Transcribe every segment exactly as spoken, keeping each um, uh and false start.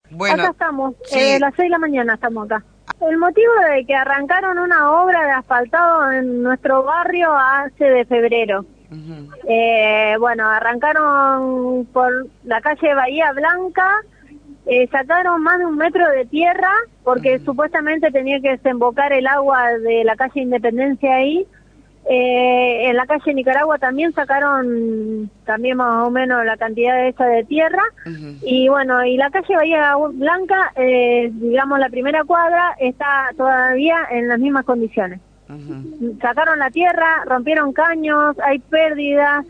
Bueno, acá estamos, sí. eh, a las seis de la mañana estamos acá. El motivo de que arrancaron una obra de asfaltado en nuestro barrio hace de febrero. Uh-huh. eh, bueno, arrancaron por la calle Bahía Blanca, eh, sacaron más de un metro de tierra porque uh-huh. supuestamente tenía que desembocar el agua de la calle Independencia ahí. Eh, en la calle Nicaragua también sacaron también más o menos la cantidad de esa de tierra. Uh-huh. Y bueno, y la calle Bahía Blanca, eh, digamos la primera cuadra, está todavía en las mismas condiciones. Uh-huh. Sacaron la tierra, rompieron caños, hay pérdidas,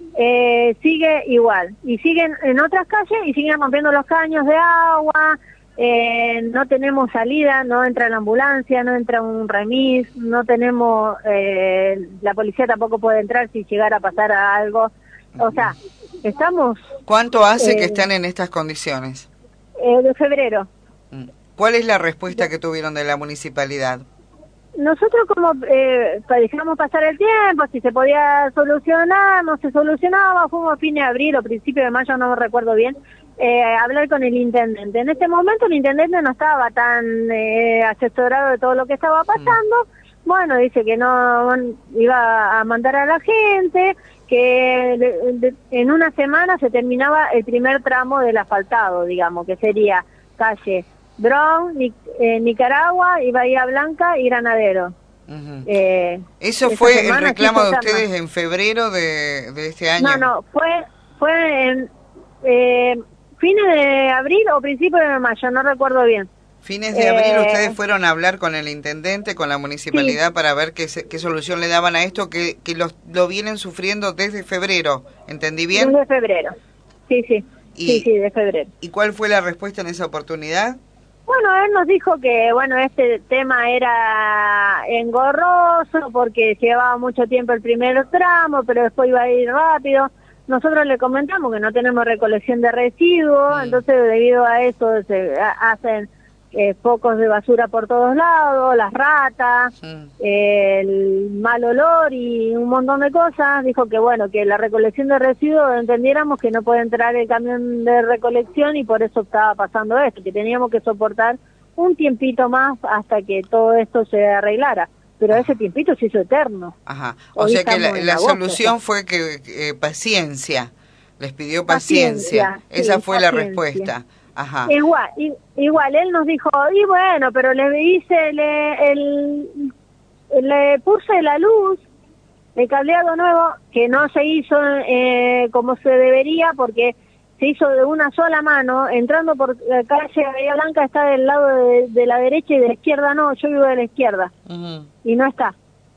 eh, sigue igual. Y siguen en otras calles y siguen rompiendo los caños de agua. Eh, no tenemos salida, no entra la ambulancia, no entra un remis, no tenemos, eh, la policía tampoco puede entrar si llegara a pasar a algo. O sea, estamos... ¿Cuánto hace eh, que están en estas condiciones? Eh, de febrero. ¿Cuál es la respuesta que tuvieron de la municipalidad? Nosotros como eh, dejamos pasar el tiempo, si se podía solucionar, no se solucionaba, fuimos a fin de abril o principio de mayo, no me recuerdo bien, eh, hablar con el intendente. En este momento el intendente no estaba tan eh, asesorado de todo lo que estaba pasando. Mm. Bueno, dice que no iba a mandar a la gente, que de, de, en una semana se terminaba el primer tramo del asfaltado, digamos, que sería calle Brown, Nic eh, Nicaragua y Bahía Blanca y Granadero. Uh-huh. eh, ¿Eso fue el reclamo de ustedes en febrero de, de este año? No, no, fue fue en eh, fines de abril o principios de mayo, no recuerdo bien. Fines de abril eh, ustedes fueron a hablar con el intendente, con la municipalidad, sí, para ver qué, qué solución le daban a esto, que, que los, lo vienen sufriendo desde febrero, ¿entendí bien? Desde febrero, sí, sí, y, sí, sí, de febrero. ¿Y cuál fue la respuesta en esa oportunidad? Bueno, él nos dijo que, bueno, este tema era engorroso porque llevaba mucho tiempo el primer tramo, pero después iba a ir rápido. Nosotros le comentamos que no tenemos recolección de residuos, mm. entonces debido a eso se hacen eh, focos de basura por todos lados, las ratas, mm. eh, el mal olor y un montón de cosas. Dijo que, bueno, que la recolección de residuos entendiéramos que no puede entrar el camión de recolección y por eso estaba pasando esto, que teníamos que soportar un tiempito más hasta que todo esto se arreglara. Pero ese tiempito se hizo eterno. Ajá. O Hoy sea que la, la, la solución boca. fue que eh, paciencia, les pidió paciencia. paciencia Esa sí, fue paciencia. la respuesta. Ajá. Igual, igual, él nos dijo, y bueno, pero le hice, le, el, le puse la luz, el cableado nuevo, que no se hizo eh, como se debería, porque se hizo de una sola mano, entrando por la calle Bahía Blanca está del lado de, de la derecha y de la izquierda no, yo vivo de la izquierda, uh-huh. y no está.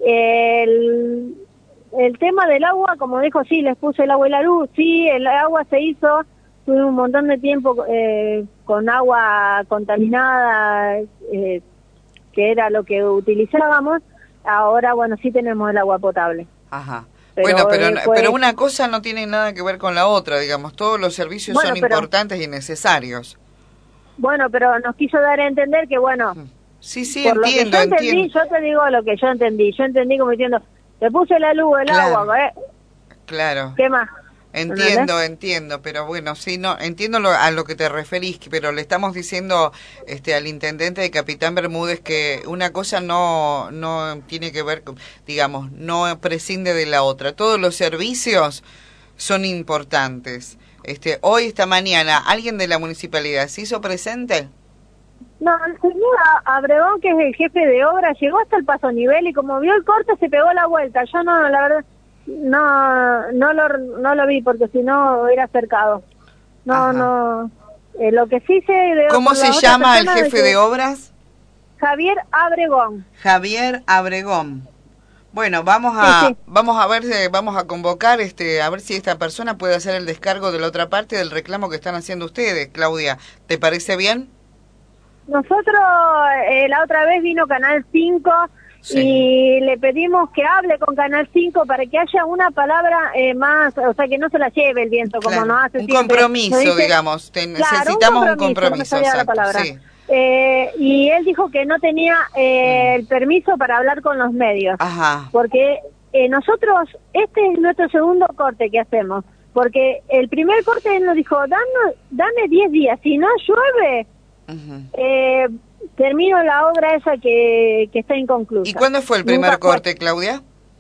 El, el tema del agua, como dijo, sí, les puse el agua y la luz, sí, el agua se hizo, tuve un montón de tiempo eh, con agua contaminada, eh, que era lo que utilizábamos, ahora, bueno, sí tenemos el agua potable. Ajá. Pero, bueno, pero, después... pero una cosa no tiene nada que ver con la otra, digamos, todos los servicios bueno, son pero... importantes y necesarios. Bueno, pero nos quiso dar a entender que, bueno... Sí, sí, entiendo, lo que yo entendí, entiendo. Yo te digo lo que yo entendí, yo entendí como diciendo, te puse la luz, el claro, agua, ¿eh? Claro. ¿Qué más? Entiendo, entiendo, pero bueno, sí, no, entiendo lo, a lo que te referís, pero le estamos diciendo este, al intendente de Capitán Bermúdez que una cosa no, no tiene que ver, con, digamos, no prescinde de la otra. Todos los servicios son importantes. Este, hoy, esta mañana, ¿alguien de la municipalidad se hizo presente? No, el señor Abregón, que es el jefe de obra, llegó hasta el paso nivel y como vio el corte se pegó la vuelta. Yo no, la verdad... No, no lo, no lo vi porque si no hubiera acercado. No, Ajá. no. Eh, lo que sí sé de ¿Cómo se llama el jefe de, de obras? Javier Abregón. Javier Abregón. Bueno, vamos a sí, sí. vamos a ver, vamos a convocar, este, a ver si esta persona puede hacer el descargo de la otra parte del reclamo que están haciendo ustedes, Claudia. ¿Te parece bien? Nosotros eh, la otra vez vino Canal cinco. Sí. Y le pedimos que hable con Canal cinco para que haya una palabra eh, más, o sea, que no se la lleve el viento, como claro. nos hace un siempre. Compromiso, dice, digamos, Te, claro, necesitamos un compromiso. Un compromiso no la palabra. Sí. Eh, y él dijo que no tenía eh, mm. el permiso para hablar con los medios. Ajá. Porque eh, nosotros, este es nuestro segundo corte que hacemos, porque el primer corte él nos dijo, dame, dame diez días, si no llueve... Uh-huh. eh, termino la obra esa que, que está inconclusa. ¿Y cuándo fue el primer Nunca corte, fue. Claudia?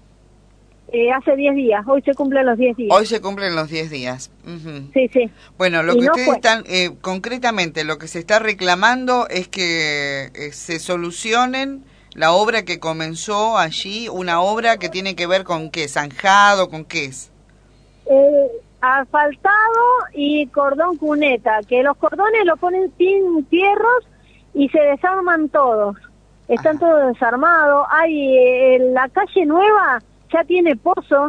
Eh, hace diez días, hoy se cumplen los diez días. Hoy se cumplen los diez días. Uh-huh. Sí, sí. Bueno, lo y que no ustedes fue. están, eh, concretamente, lo que se está reclamando es que eh, se solucionen la obra que comenzó allí, una obra que tiene que ver con qué, zanjado, con qué es. Eh, asfaltado y cordón cuneta, que los cordones lo ponen sin fierros y se desarman todos. Están Ajá. todos desarmados. Hay eh, la calle nueva ya tiene pozo,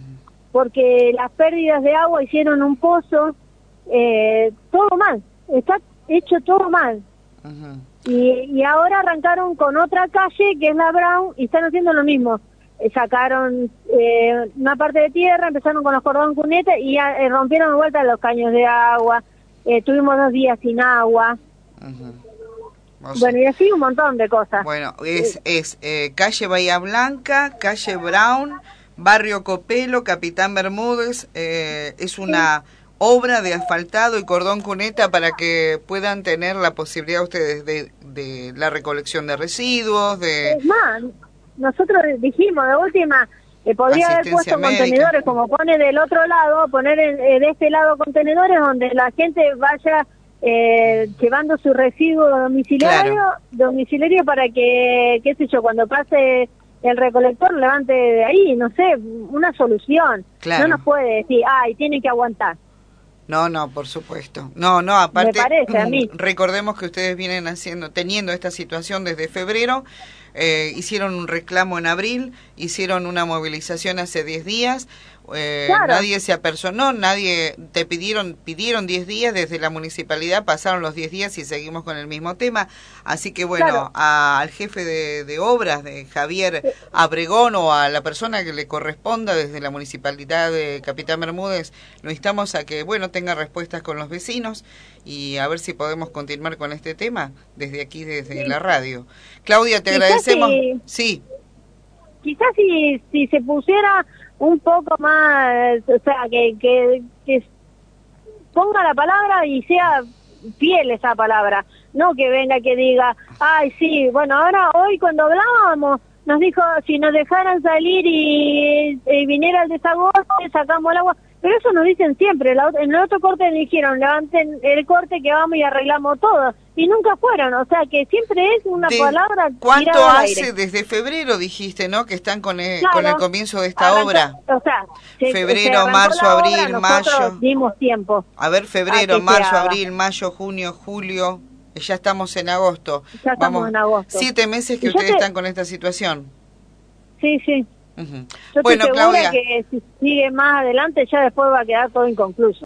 porque las pérdidas de agua hicieron un pozo, eh, todo mal, está hecho todo mal. Uh-huh. y, y ahora arrancaron con otra calle, que es la Brown, y están haciendo lo mismo. Eh, sacaron eh, una parte de tierra, empezaron con los cordones cuneta y eh, rompieron de vuelta los caños de agua, eh, tuvimos dos días sin agua. Uh-huh. O sea, bueno, y así un montón de cosas. Bueno, es, es eh, calle Bahía Blanca, calle Brown, barrio Copelo, Capitán Bermúdez, eh, es una sí. obra de asfaltado y cordón cuneta para que puedan tener la posibilidad ustedes de, de la recolección de residuos, de... Es más, nosotros dijimos de última, eh, podría haber puesto médica. Contenedores, como pone del otro lado, poner en, eh, de este lado contenedores donde la gente vaya... Eh, llevando su residuo domiciliario claro. domiciliario para que, qué sé yo, cuando pase el recolector levante de ahí, no sé, una solución. Claro. No nos puede decir, ay, tiene que aguantar. No, no, por supuesto. No, no, aparte, me parece a mí. Recordemos que ustedes vienen haciendo, teniendo esta situación desde febrero, eh, hicieron un reclamo en abril, hicieron una movilización hace diez días, eh, claro. nadie se apersonó, nadie, te pidieron pidieron diez días desde la municipalidad, pasaron los diez días y seguimos con el mismo tema, así que bueno, claro. a, al jefe de, de obras, de Javier sí. Abregón, o a la persona que le corresponda desde la municipalidad de Capitán Bermúdez, lo instamos a que, bueno, tenga respuestas con los vecinos y a ver si podemos continuar con este tema desde aquí, desde sí. la radio. Claudia, te Quizás agradecemos. Si, sí. Quizás si, si se pusiera un poco más, o sea, que, que, que ponga la palabra y sea fiel esa palabra, no que venga que diga, ay, sí, bueno, ahora hoy cuando hablábamos nos dijo si nos dejaran salir y, y viniera el desagosto, sacamos el agua. Pero eso nos dicen siempre, la, en el otro corte nos dijeron, levanten el corte que vamos y arreglamos todo, y nunca fueron, o sea que siempre es una de, palabra ¿Cuánto tirada al hace? aire. Desde febrero dijiste, ¿no? Que están con el, claro, con el comienzo de esta arrancó, obra. O sea, se, febrero, se marzo, obra, abril, mayo. Dimos tiempo. A ver, febrero, marzo, abril, mayo, junio, julio, ya estamos en agosto. Ya estamos Vamos, en agosto. Siete meses que ustedes te... están con esta situación. Sí, sí. Uh-huh. Yo Bueno, estoy segura Claudia, que si sigue más adelante ya después va a quedar todo inconcluso.